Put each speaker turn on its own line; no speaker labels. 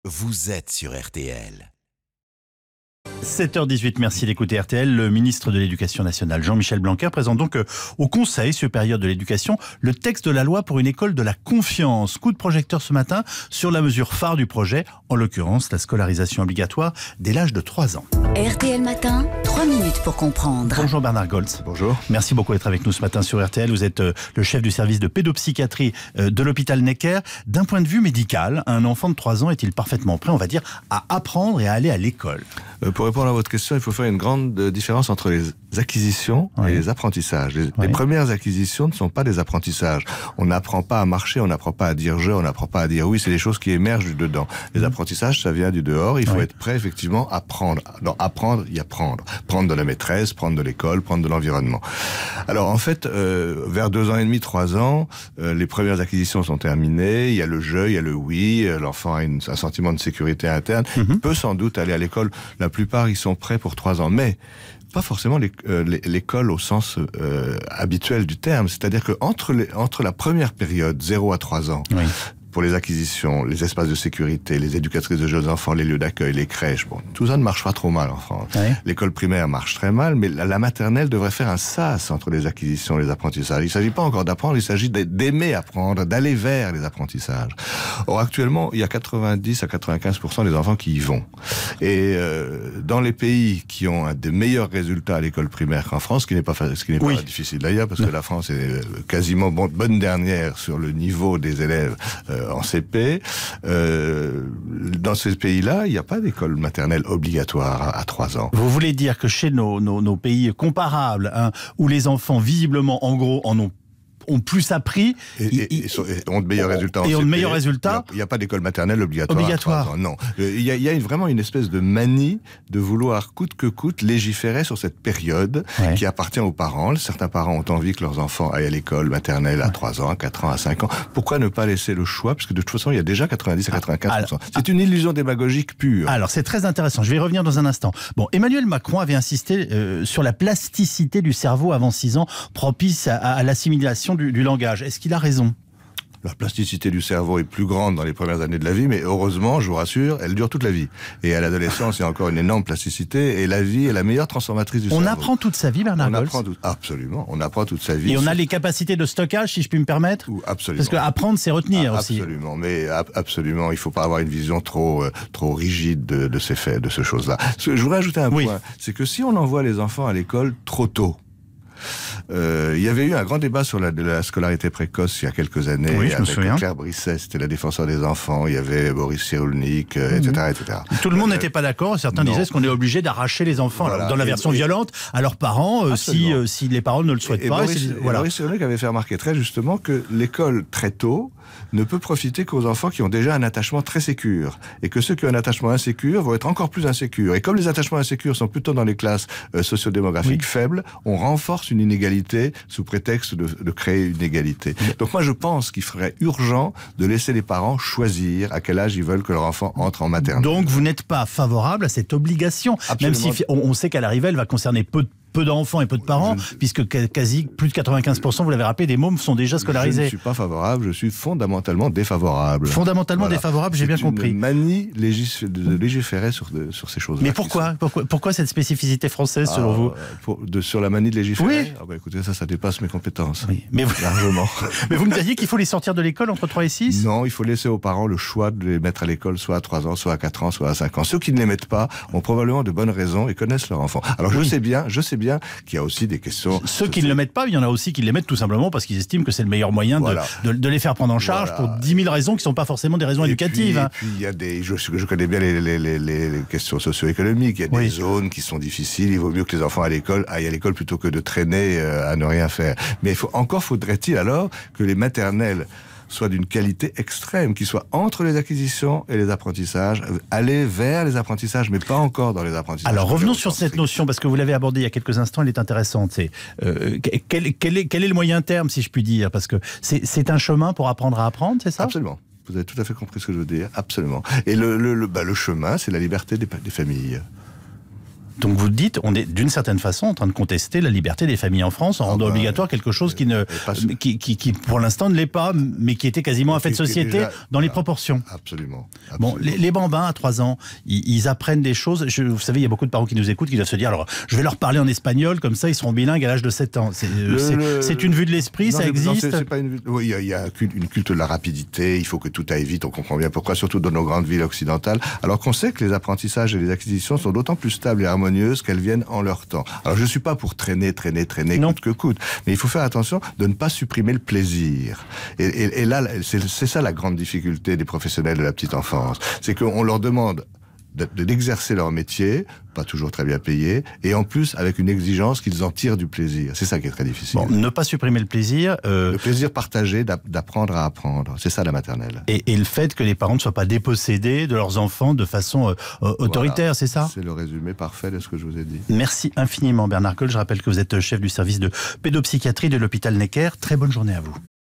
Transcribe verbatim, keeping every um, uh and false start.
vous êtes sur R T L.
sept heures dix-huit, merci d'écouter R T L. Le ministre de l'Éducation nationale, Jean-Michel Blanquer, présente donc au Conseil supérieur de l'éducation le texte de la loi pour une école de la confiance. Coup de projecteur ce matin sur la mesure phare du projet, en l'occurrence la scolarisation obligatoire dès l'âge de trois ans.
R T L Matin, trois minutes pour comprendre.
Bonjour Bernard Goltz.
Bonjour.
Merci beaucoup d'être avec nous ce matin sur R T L. Vous êtes le chef du service de pédopsychiatrie de l'hôpital Necker. D'un point de vue médical, un enfant de trois ans est-il parfaitement prêt, on va dire, à apprendre et à aller à l'école ?
Euh, pour répondre à votre question, il faut faire une grande différence entre les acquisitions
oui.
et les apprentissages. Les,
oui.
les premières acquisitions ne sont pas des apprentissages. On n'apprend pas à marcher, on n'apprend pas à dire je, on n'apprend pas à dire oui, c'est des choses qui émergent du dedans. Les mmh. apprentissages, ça vient du dehors, il faut oui. être prêt effectivement à prendre. Dans apprendre, il y a prendre. Prendre de la maîtresse, prendre de l'école, prendre de l'environnement. Alors en fait, euh, vers deux ans et demi, trois ans, euh, les premières acquisitions sont terminées, il y a le je, il y a le oui, euh, l'enfant a une, un sentiment de sécurité interne, mmh. il peut sans doute aller à l'école. La plupart, ils sont prêts pour trois ans, mais pas forcément l'école au sens euh, habituel du terme. C'est-à-dire que entre, les, entre la première période, zéro à trois ans, oui. pour les acquisitions, les espaces de sécurité, les éducatrices de jeunes enfants, les lieux d'accueil, les crèches, bon, tout ça ne marche pas trop mal en France. Oui. L'école primaire marche très mal, mais la, la maternelle devrait faire un sas entre les acquisitions et les apprentissages. Il ne s'agit pas encore d'apprendre, il s'agit d'aimer apprendre, d'aller vers les apprentissages. Or, actuellement, il y a quatre-vingt-dix à quatre-vingt-quinze pour cent des enfants qui y vont. Et euh, dans les pays qui ont un des meilleurs résultats à l'école primaire qu'en France, ce qui n'est pas, ce qui n'est oui. pas difficile d'ailleurs, parce que la France est quasiment bon, bonne dernière sur le niveau des élèves euh, en C P, euh, dans ces pays-là, il n'y a pas d'école maternelle obligatoire à, à trois ans.
Vous voulez dire que chez nos, nos, nos pays comparables, hein, où les enfants, visiblement, en gros, en ont ont plus appris
et, et, et, et ont de meilleurs résultats.
Et
ont
de meilleurs résultats.
Il n'y a, a pas d'école maternelle obligatoire.
Obligatoire.
À trois ans, non. Il y a, il y a une, vraiment une espèce de manie de vouloir coûte que coûte légiférer sur cette période ouais. qui appartient aux parents. Certains parents ont envie que leurs enfants aillent à l'école maternelle à trois ans, à quatre ans, à cinq ans. Pourquoi ne pas laisser le choix? Parce que de toute façon, il y a déjà quatre-vingt-dix à quatre-vingt-quinze pour cent. Alors, c'est une illusion démagogique pure.
Alors, c'est très intéressant. Je vais y revenir dans un instant. Bon, Emmanuel Macron avait insisté euh, sur la plasticité du cerveau avant six ans, propice à, à l'assimilation du, du langage. Est-ce qu'il a raison?
La plasticité du cerveau est plus grande dans les premières années de la vie, mais heureusement, je vous rassure, elle dure toute la vie. Et à l'adolescence, il y a encore une énorme plasticité, et la vie est la meilleure transformatrice du
on
cerveau.
On apprend toute sa vie, Bernard Goltz?
On apprend tout, absolument, on apprend toute sa vie.
Et on a les capacités de stockage, si je puis me permettre?
Ou, absolument.
Parce qu'apprendre, c'est retenir
ah,
aussi.
Absolument, mais ab absolument, il ne faut pas avoir une vision trop, euh, trop rigide de, de ces faits, de ces choses-là. Je voudrais ajouter un oui. point, c'est que si on envoie les enfants à l'école trop tôt, Euh, il y avait eu un grand débat sur la, la scolarité précoce il y a quelques années
oui,
avec
Claire
Brisset, c'était la défenseur des enfants, il y avait Boris Cyrulnik, euh, mmh. et cetera, et cetera.
Tout le monde n'était euh, pas d'accord, certains non. disaient qu'on est obligé d'arracher les enfants voilà. alors, dans la version et, violente à leurs parents euh, si, euh, si les parents ne le souhaitent et, pas.
Et Boris,
et
voilà. Boris Cyrulnik avait fait remarquer très justement que l'école très tôt ne peut profiter qu'aux enfants qui ont déjà un attachement très sécure. Et que ceux qui ont un attachement insécure vont être encore plus insécures. Et comme les attachements insécures sont plutôt dans les classes euh, sociodémographiques oui. faibles, on renforce une inégalité sous prétexte de, de créer une égalité. Donc moi je pense qu'il serait urgent de laisser les parents choisir à quel âge ils veulent que leur enfant entre en maternelle.
Donc vous n'êtes pas favorable à cette obligation,
Absolument.
Même si on, on sait qu'à l'arrivée elle va concerner peu de peu d'enfants et peu de parents, je... puisque quasi plus de quatre-vingt-quinze pour cent, vous l'avez rappelé, des mômes sont déjà scolarisés.
Je ne suis pas favorable, je suis fondamentalement défavorable.
Fondamentalement voilà. défavorable, j'ai bien compris.
C'est une manie légis... de légiférer sur, de, sur ces choses-là.
Mais pourquoi, pourquoi Pourquoi cette spécificité française, selon ah, vous
pour, de, Sur la manie de légiférer
Oui.
ah bah écoutez, ça, ça dépasse mes compétences.
Oui. Mais vous...
Largement.
Mais vous me diriez qu'il faut les sortir de l'école entre trois et six?
Non, il faut laisser aux parents le choix de les mettre à l'école soit à trois ans, soit à quatre ans, soit à cinq ans. Ceux qui ne les mettent pas ont probablement de bonnes raisons et connaissent leur enfant. Alors je oui. sais bien, je sais bien qu'il y a aussi des questions...
Ceux qui ne le mettent pas, il y en a aussi qui les mettent tout simplement parce qu'ils estiment que c'est le meilleur moyen voilà. de, de, de les faire prendre en charge voilà. pour dix mille raisons qui ne sont pas forcément des raisons
et
éducatives.
Puis,
hein.
Et puis il y a des... Je, je connais bien les, les, les, les questions socio-économiques. Il y a oui. des zones qui sont difficiles. Il vaut mieux que les enfants à l'école aillent à l'école plutôt que de traîner euh, à ne rien faire. Mais il faut, encore faudrait-il alors que les maternelles soit d'une qualité extrême, qui soit entre les acquisitions et les apprentissages, aller vers les apprentissages, mais pas encore dans les apprentissages.
Alors revenons sur cette notion, parce que vous l'avez abordée il y a quelques instants, elle est intéressante. C'est, euh, quel, quel, est, quel est le moyen terme, si je puis dire? Parce que c'est, c'est un chemin pour apprendre à apprendre, c'est ça?
Absolument. Vous avez tout à fait compris ce que je veux dire, absolument. Et le, le, le, bah, le chemin, c'est la liberté des, des familles.
Donc vous dites, on est d'une certaine façon en train de contester la liberté des familles en France en rendant
bah,
obligatoire quelque chose qui, ne,
pas...
qui, qui, qui pour l'instant ne l'est pas, mais qui était quasiment un fait de société déjà, dans les proportions.
Absolument. absolument.
Bon, les, les bambins à trois ans, ils, ils apprennent des choses. Je, vous savez, il y a beaucoup de parents qui nous écoutent qui doivent se dire, alors je vais leur parler en espagnol, comme ça ils seront bilingues à l'âge de sept ans. C'est le... une vue de l'esprit, ça existe
non, c'est pas une... Oui, il y a, il y a une culte de la rapidité, il faut que tout aille vite, on comprend bien pourquoi, surtout dans nos grandes villes occidentales, alors qu'on sait que les apprentissages et les acquisitions sont d'autant plus stables et harmonieuses qu'elles viennent en leur temps. Alors je ne suis pas pour traîner, traîner, traîner, non. coûte que coûte, mais il faut faire attention de ne pas supprimer le plaisir. Et, et, et là, c'est ça la grande difficulté des professionnels de la petite enfance, c'est qu'on leur demande d'exercer leur métier, pas toujours très bien payé, et en plus avec une exigence qu'ils en tirent du plaisir. C'est ça qui est très difficile.
Bon, ne pas supprimer le plaisir... Euh...
Le plaisir partagé d'apprendre à apprendre. C'est ça la maternelle.
Et, et le fait que les parents ne soient pas dépossédés de leurs enfants de façon euh, autoritaire, voilà. C'est ça?
C'est le résumé parfait de ce que je vous ai dit.
Merci infiniment Bernard Colle. Je rappelle que vous êtes chef du service de pédopsychiatrie de l'hôpital Necker. Très bonne journée à vous.